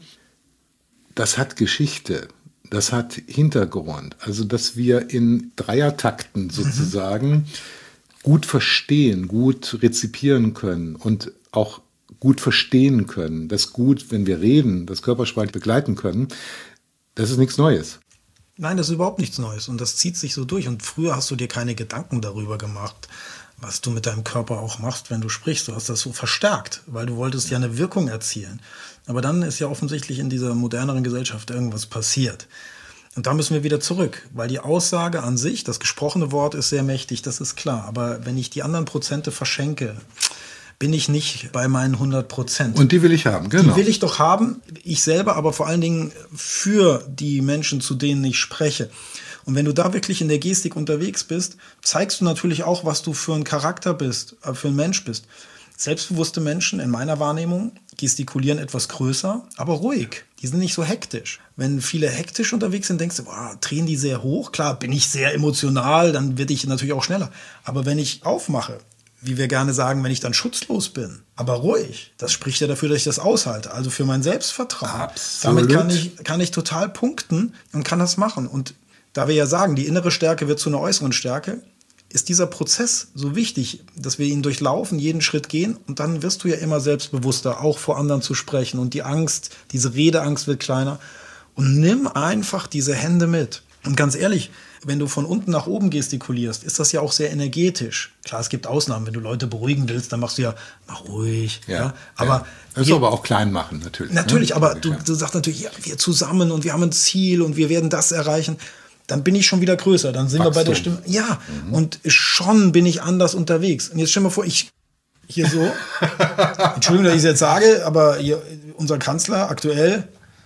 das hat Geschichte, das hat Hintergrund. Also, dass wir in Dreiertakten sozusagen gut verstehen, gut rezipieren können und auch gut verstehen können, das gut, wenn wir reden, das Körpersprache begleiten können, das ist nichts Neues. Nein, das ist überhaupt nichts Neues und das zieht sich so durch. Und früher hast du dir keine Gedanken darüber gemacht, was du mit deinem Körper auch machst, wenn du sprichst. Du hast das so verstärkt, weil du wolltest ja eine Wirkung erzielen. Aber dann ist ja offensichtlich in dieser moderneren Gesellschaft irgendwas passiert. Und da müssen wir wieder zurück, weil die Aussage an sich, das gesprochene Wort ist sehr mächtig, das ist klar. Aber wenn ich die anderen Prozente verschenke, bin ich nicht bei meinen 100%. Und die will ich haben, genau. Die will ich doch haben, ich selber, aber vor allen Dingen für die Menschen, zu denen ich spreche. Und wenn du da wirklich in der Gestik unterwegs bist, zeigst du natürlich auch, was du für ein Charakter bist, für ein Mensch bist. Selbstbewusste Menschen, in meiner Wahrnehmung, gestikulieren etwas größer, aber ruhig. Die sind nicht so hektisch. Wenn viele hektisch unterwegs sind, denkst du, drehen die sehr hoch? Klar, bin ich sehr emotional, dann werde ich natürlich auch schneller. Aber wenn ich aufmache, wie wir gerne sagen, wenn ich dann schutzlos bin, aber ruhig, das spricht ja dafür, dass ich das aushalte. Also für mein Selbstvertrauen. Absolut. Damit kann ich total punkten und kann das machen. Und da wir ja sagen, die innere Stärke wird zu einer äußeren Stärke, ist dieser Prozess so wichtig, dass wir ihn durchlaufen, jeden Schritt gehen und dann wirst du ja immer selbstbewusster, auch vor anderen zu sprechen und die Angst, diese Redeangst wird kleiner und nimm einfach diese Hände mit. Und ganz ehrlich, wenn du von unten nach oben gestikulierst, ist das ja auch sehr energetisch. Klar, es gibt Ausnahmen, wenn du Leute beruhigen willst, dann machst du ja, mach ruhig. Ja. Aber das ist aber auch klein machen, natürlich. Natürlich, ne? Aber du sagst natürlich, ja, wir zusammen und wir haben ein Ziel und wir werden das erreichen. Dann bin ich schon wieder größer, dann sind wir bei der Stimme. Ja, und schon bin ich anders unterwegs. Und jetzt stell dir mal vor, ich hier so, Entschuldigung, dass ich es jetzt sage, aber hier, unser Kanzler aktuell,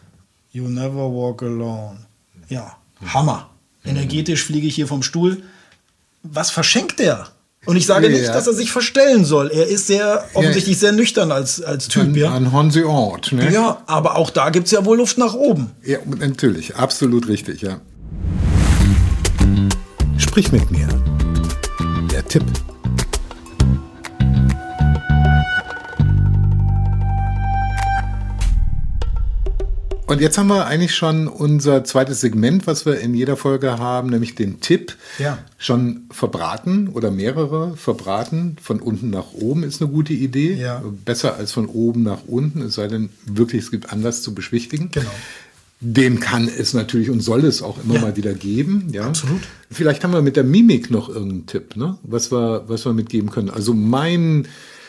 you never walk alone. Ja, Hammer. Energetisch fliege ich hier vom Stuhl. Was verschenkt der? Und ich sage nicht, dass er sich verstellen soll. Er ist offensichtlich sehr nüchtern als Typ. Ein Hanseort. Ne? Ja, aber auch da gibt es ja wohl Luft nach oben. Ja, natürlich. Absolut richtig, ja. Sprich mit mir. Der Tipp. Und jetzt haben wir eigentlich schon unser zweites Segment, was wir in jeder Folge haben, nämlich den Tipp, schon verbraten oder mehrere verbraten. Von unten nach oben ist eine gute Idee. Ja. Besser als von oben nach unten, es sei denn wirklich, es gibt Anlass zu beschwichtigen. Genau. Den kann es natürlich und soll es auch immer mal wieder geben. Ja. Absolut. Vielleicht haben wir mit der Mimik noch irgendeinen Tipp, ne? was wir mitgeben können. Also mein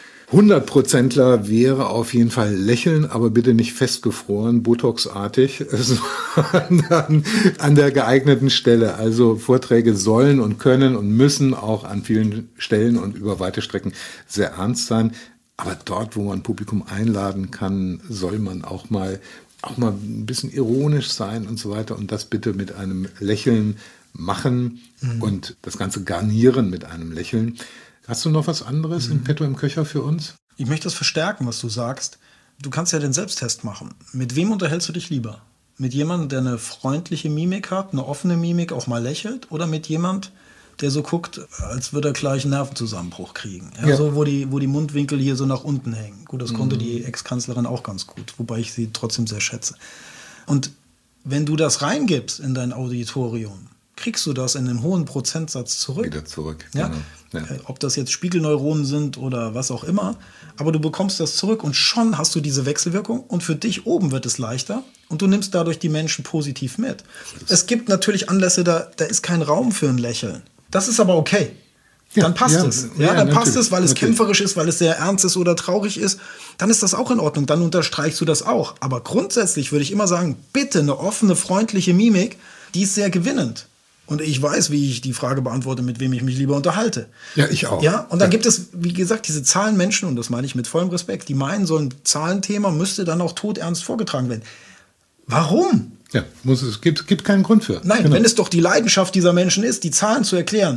100%ler wäre auf jeden Fall lächeln, aber bitte nicht festgefroren, Botox-artig, sondern an der geeigneten Stelle. Also Vorträge sollen und können und müssen auch an vielen Stellen und über weite Strecken sehr ernst sein. Aber dort, wo man Publikum einladen kann, soll man auch mal ein bisschen ironisch sein und so weiter und das bitte mit einem Lächeln machen und das Ganze garnieren mit einem Lächeln. Hast du noch was anderes in petto im Köcher für uns? Ich möchte das verstärken, was du sagst. Du kannst ja den Selbsttest machen. Mit wem unterhältst du dich lieber? Mit jemandem, der eine freundliche Mimik hat, eine offene Mimik, auch mal lächelt? Oder mit jemand, der so guckt, als würde er gleich einen Nervenzusammenbruch kriegen? Ja. So, wo die Mundwinkel hier so nach unten hängen. Gut, das konnte die Ex-Kanzlerin auch ganz gut, wobei ich sie trotzdem sehr schätze. Und wenn du das reingibst in dein Auditorium, kriegst du das in einem hohen Prozentsatz zurück. Wieder zurück, ja? Genau. Ja. Ob das jetzt Spiegelneuronen sind oder was auch immer, aber du bekommst das zurück und schon hast du diese Wechselwirkung und für dich oben wird es leichter und du nimmst dadurch die Menschen positiv mit. Es gibt natürlich Anlässe, da ist kein Raum für ein Lächeln. Das ist aber okay. Dann passt es. Ja, dann passt es, weil es kämpferisch ist, weil es sehr ernst ist oder traurig ist. Dann ist das auch in Ordnung. Dann unterstreichst du das auch. Aber grundsätzlich würde ich immer sagen, bitte eine offene, freundliche Mimik, die ist sehr gewinnend. Und ich weiß, wie ich die Frage beantworte, mit wem ich mich lieber unterhalte. Ja, ich auch. Ja, und dann gibt es, wie gesagt, diese Zahlenmenschen, und das meine ich mit vollem Respekt, die meinen, so ein Zahlenthema müsste dann auch todernst vorgetragen werden. Warum? Ja, es gibt keinen Grund für. Nein, wenn es doch die Leidenschaft dieser Menschen ist, die Zahlen zu erklären,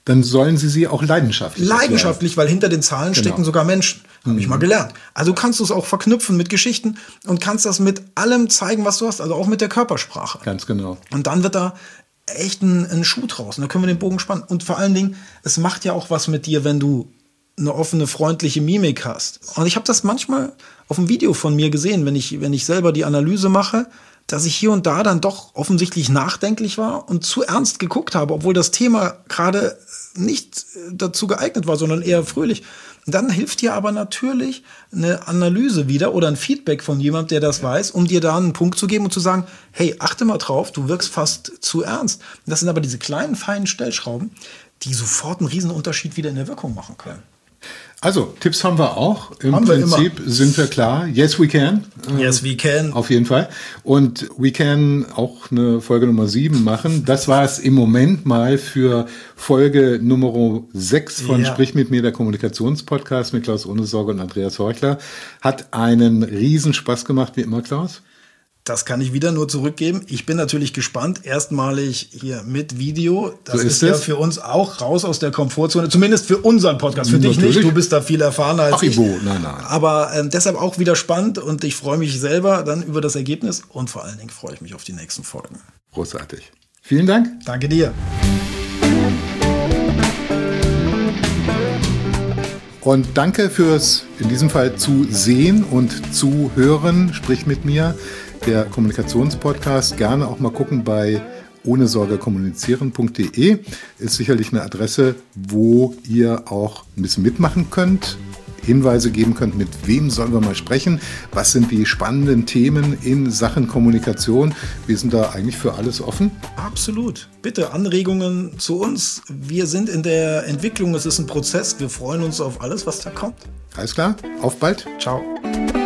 dann sollen Sie auch leidenschaftlich Leidenschaftlich, weil hinter den Zahlen stecken sogar Menschen. Habe ich mal gelernt. Also kannst du es auch verknüpfen mit Geschichten und kannst das mit allem zeigen, was du hast. Also auch mit der Körpersprache. Ganz genau. Und dann wird da echt ein Schuh draus. Und da können wir den Bogen spannen. Und vor allen Dingen, es macht ja auch was mit dir, wenn du eine offene, freundliche Mimik hast. Und ich habe das manchmal auf einem Video von mir gesehen, wenn ich selber die Analyse mache, dass ich hier und da dann doch offensichtlich nachdenklich war und zu ernst geguckt habe, obwohl das Thema gerade nicht dazu geeignet war, sondern eher fröhlich. Dann hilft dir aber natürlich eine Analyse wieder oder ein Feedback von jemandem, der das weiß, um dir da einen Punkt zu geben und zu sagen, hey, achte mal drauf, du wirkst fast zu ernst. Das sind aber diese kleinen, feinen Stellschrauben, die sofort einen riesen Unterschied wieder in der Wirkung machen können. Also, Tipps haben wir auch. Im Haben wir Prinzip sind wir klar. Yes, we can. Yes, we can. Auf jeden Fall. Und we can auch eine Folge Nummer 7 machen. Das war es im Moment mal für Folge Nummer 6 von Sprich mit mir, der Kommunikationspodcast mit Klaus Ohnesorge und Andreas Horchler. Hat einen riesen Spaß gemacht, wie immer, Klaus. Das kann ich wieder nur zurückgeben. Ich bin natürlich gespannt. Erstmalig hier mit Video. Das so ist ja für uns auch raus aus der Komfortzone. Zumindest für unseren Podcast. Für dich nicht. Du bist da viel erfahrener als ich. Nein. Aber deshalb auch wieder spannend. Und ich freue mich selber dann über das Ergebnis. Und vor allen Dingen freue ich mich auf die nächsten Folgen. Großartig. Vielen Dank. Danke dir. Und danke fürs, in diesem Fall, zu sehen und zu hören. Sprich mit mir. Der Kommunikationspodcast, gerne auch mal gucken bei ohnesorgekommunizieren.de. Ist sicherlich eine Adresse, wo ihr auch ein bisschen mitmachen könnt, Hinweise geben könnt, mit wem sollen wir mal sprechen, was sind die spannenden Themen in Sachen Kommunikation. Wir sind da eigentlich für alles offen. Absolut. Bitte Anregungen zu uns. Wir sind in der Entwicklung, es ist ein Prozess. Wir freuen uns auf alles, was da kommt. Alles klar, auf bald. Ciao.